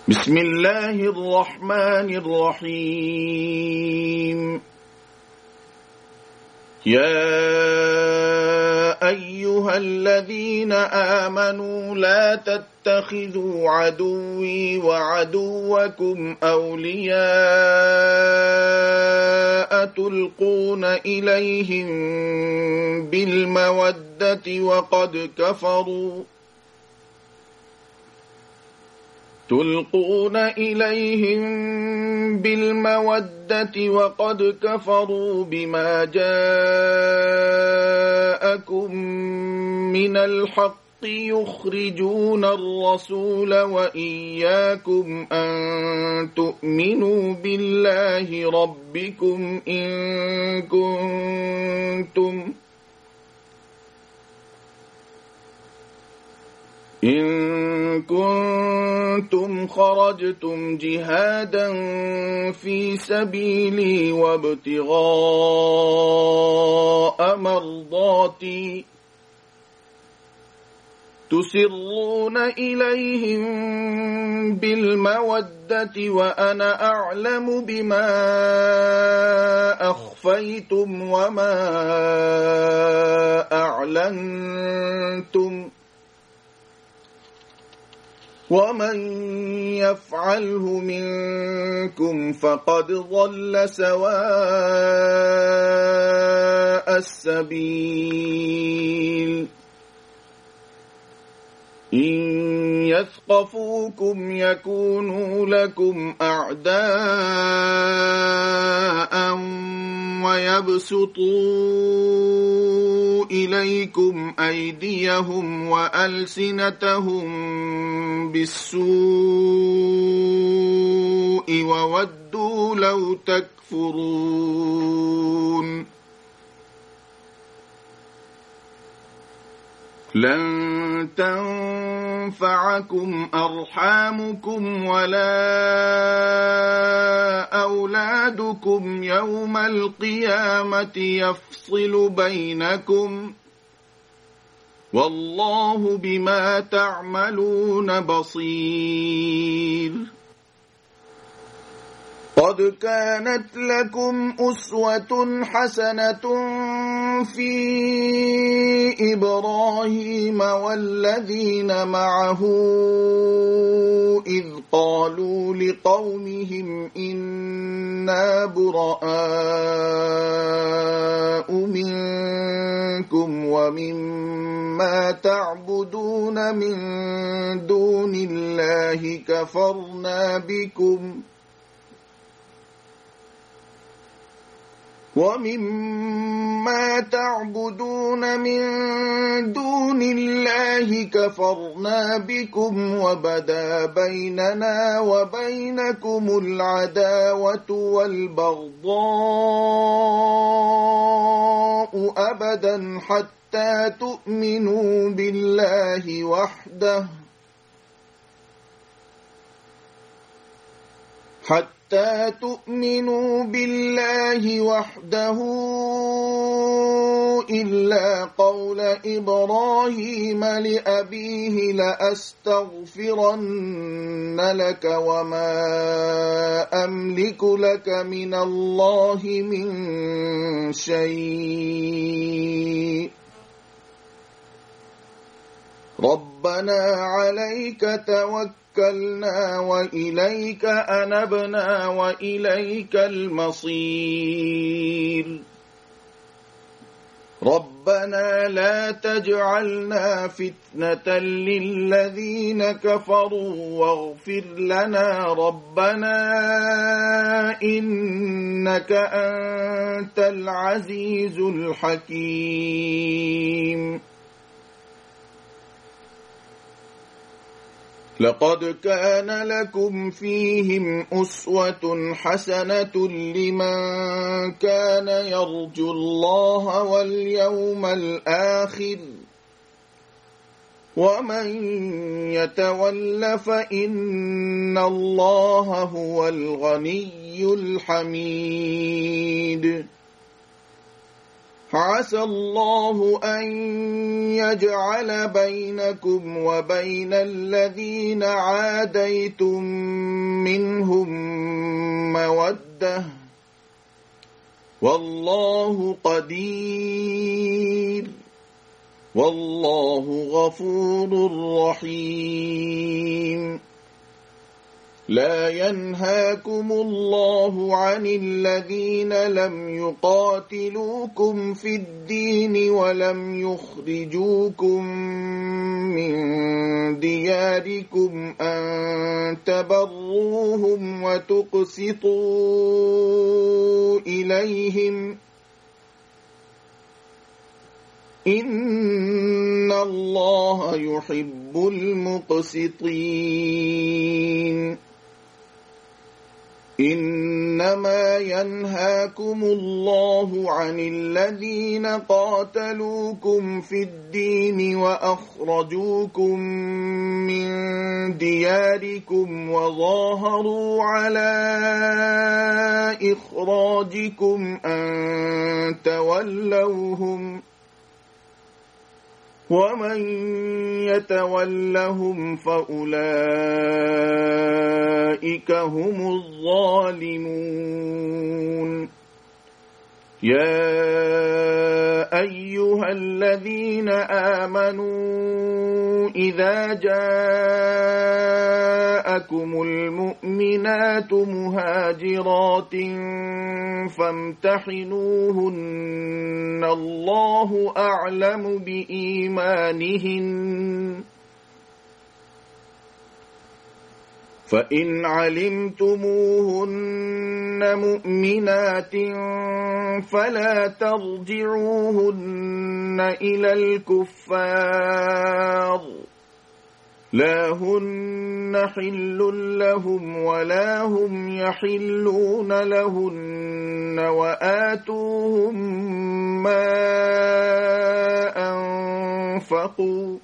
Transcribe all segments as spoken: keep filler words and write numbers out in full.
بسم الله الرحمن الرحيم. يا أيها الذين آمنوا لا تتخذوا عدوي وعدوكم أولياء تلقون إليهم بالمودة وقد كفروا تلقون إليهم بالمودة وقد كفروا بما جاءكم من الحق يخرجون الرسول وإياكم أن تؤمنوا بالله ربكم إن كنتم إن كنتم خرجتم جهادا في سبيلي وابتغاء مرضاتي تسرون إليهم بالمودة وأنا أعلم بما أخفيتم وما أعلنتم ومن يفعله منكم فقد ضل سواء السبيل. إن يثقفوكم يكونوا لكم أعداء ويبسطوا إليكم أيديهم وألسنتهم بالسوء وودوا لو تكفرون. لن تنفعكم أرحامكم ولا أولادكم يوم القيامة يفصل بينكم والله بما تعملون بصير. قد كانت لكم أسوة حسنة في إبراهيم والذين معه إذ قالوا لقومهم إنا براء منكم ومما تعبدون من دون الله كفرنا بكم ومما تعبدون من دون الله كفرنا بكم وبدا بيننا وبينكم العداوة والبغضاء أبدا حتى تؤمنوا بالله وحده حتى حتى تؤمنوا بالله وحده إلا قول إبراهيم لأبيه لأستغفرن لك وما أملك لك من الله من شيء ربنا عليك توكلنا وإليك أنبنا وإليك المصير. ربنا لا تجعلنا فتنة للذين كفروا واغفر لنا ربنا إنك أنت العزيز الحكيم. لقد كان لكم فيهم أسوة حسنة لمن كان يرجو الله واليوم الآخر ومن يتول فإن الله هو الغني الحميد. عسى الله أن يجعل بينكم وبين الذين عاديتم منهم مودة والله قدير والله غفور رحيم. لا ينهاكم الله عن الذين لم يقاتلوكم في الدين ولم يخرجوكم من دياركم أن تبروهم وتقسطوا إليهم إن الله يحب المقسطين. إنما ينهاكم الله عن الذين قاتلوكم في الدين وأخرجوكم من دياركم وظاهروا على إخراجكم أن تولوهم ومن يتولهم فأولئك هم الظالمون. يا أيها الذين آمنوا إذا جاءكم المؤمنات مهاجرات فامتحنوهن الله أعلم بإيمانهن فإن علمتموهن مؤمنات فلا ترجعوهن إلى الكفار لا هن حل لهم ولا هم يحلون لهن وآتوهم ما أنفقوا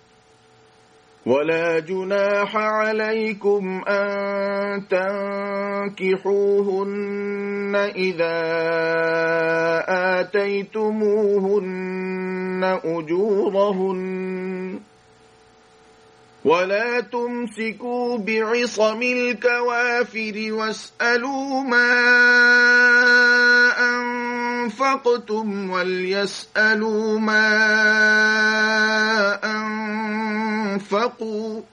ولا جناح عليكم أن تنكحوهن إذا آتيتموهن أجورهن ولا تمسكوا بعصم الكوافر واسألوا ما أنفقتم وليسألوا ما أنفقوا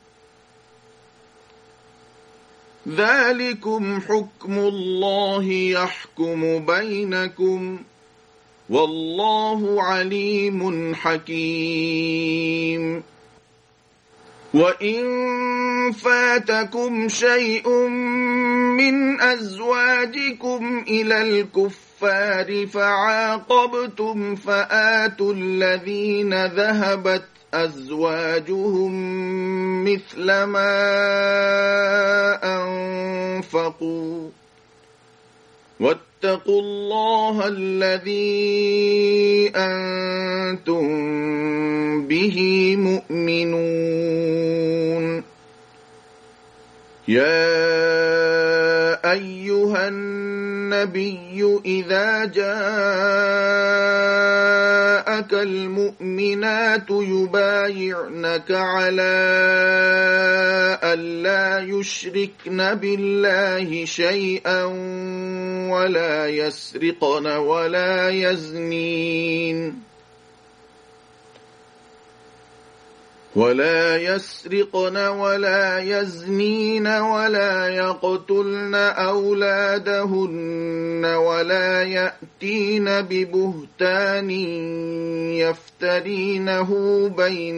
ذلكم حكم الله يحكم بينكم والله عليم حكيم. وإن فاتكم شيء من أزواجكم إلى الكفار فعاقبتم فآتوا الذين ذهبت أزواجهم مثل ما أنفقوا واتقوا الله الذي أنتم به مؤمنون. يا أيها النبي إذا جاءك المؤمنات يبايعنك على ألا يشركن بالله شيئا ولا يسرقن ولا يزنين ولا يسرقن ولا يزنين ولا يقتلن أولادهن ولا يأتين ببهتان يفترينه بين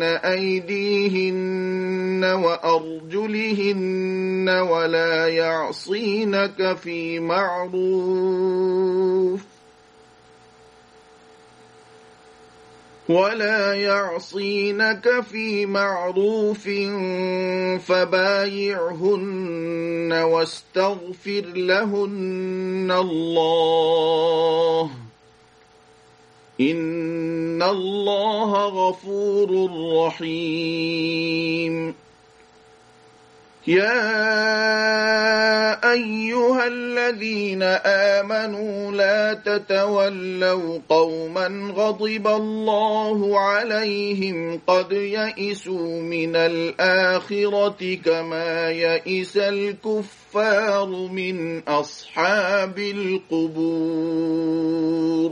أيديهن وأرجلهن ولا يعصينك في معروف ولا يعصينك في معروف فبايعهن واستغفر لهن الله إن الله غفور رحيم. يا أيها الذين آمنوا لا تتولوا قوما غضب الله عليهم قد يئسوا من الآخرة كما يئس الكفار من أصحاب القبور